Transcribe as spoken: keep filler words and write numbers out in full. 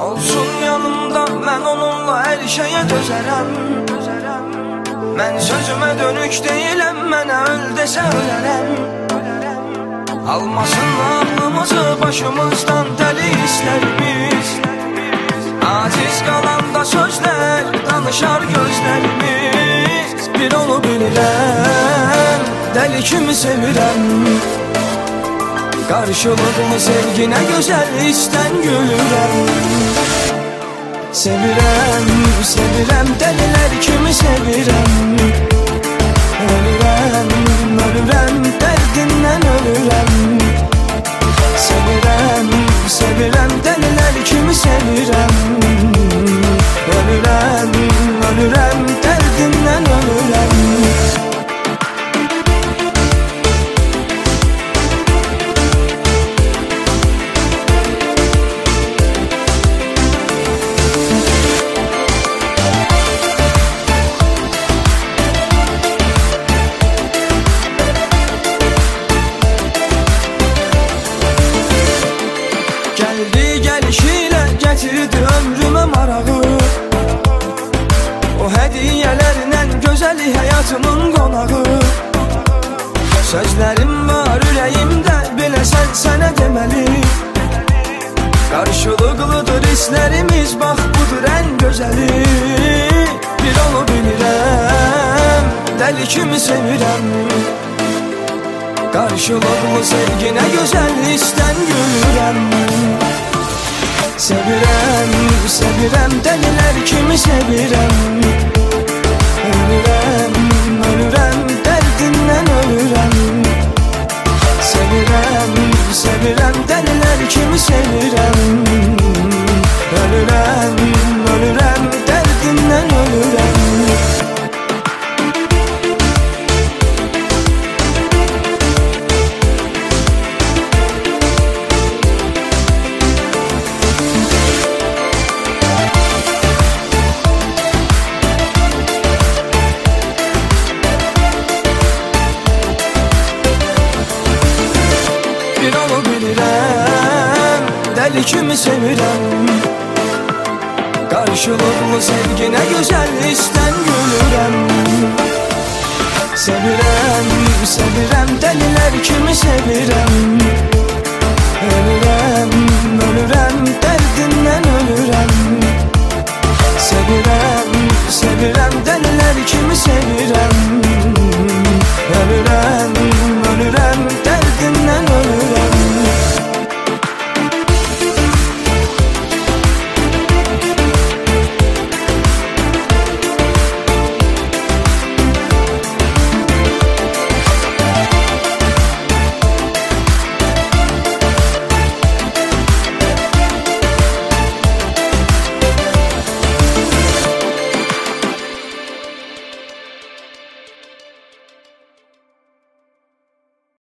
Olsun yanımda, mən onunla hər şeyə dözərəm. Mən sözümə dönük deyiləm, mənə öl desə ölərəm. Almasın ağlımızı başımızdan dəli hislərimiz. Aciz qalanda sözlər danışar gözlərimiz. Bir onu bilirəm, dəli kimi sevirəm. Qarşılıqlı sevginə gözəl istən gülürəm. Sevirəm, sevirəm, dəlilər kimi sevirəm. Ölürəm, ölürəm, dərdindən ölürəm. Sevirəm, sevirəm, dəlilər kimi sevirəm. Ölürəm, ölürəm, dərdindən ölürəm. Gəldi gəlişilə gətirdi ömrümə marağı. O hədiyyələrlə gözəli həyatımın qonağı. Sözlərim var ürəyimdə, biləsən sənə deməli. Qarşılıqlıdır hisslərimiz, bax budur ən gözəli. Bir onu bilirəm, dəli kimi sevirəm. Qarşılıqlı sevginə gözəl istən gülürəm. Sevirəm, sevirəm, dəlilər kimi sevirəm. Ölürəm, ölürəm, dərdindən ölürəm. Sevirəm, sevirəm, dəlilər kimi sevirəm. Ölürəm, ölürəm, dərdindən ölürəm. Bir onu bilirəm, dəli kimi sevirəm. Qarşılıqlı sevginə gözəl istən gülürəm. Sevirəm, sevirəm, dəlilər kimi sevirəm. Ölürəm, ölürəm, dərdindən ölürəm. Sevirəm, sevirəm, dəlilər kimi sevirəm. Ölürəm,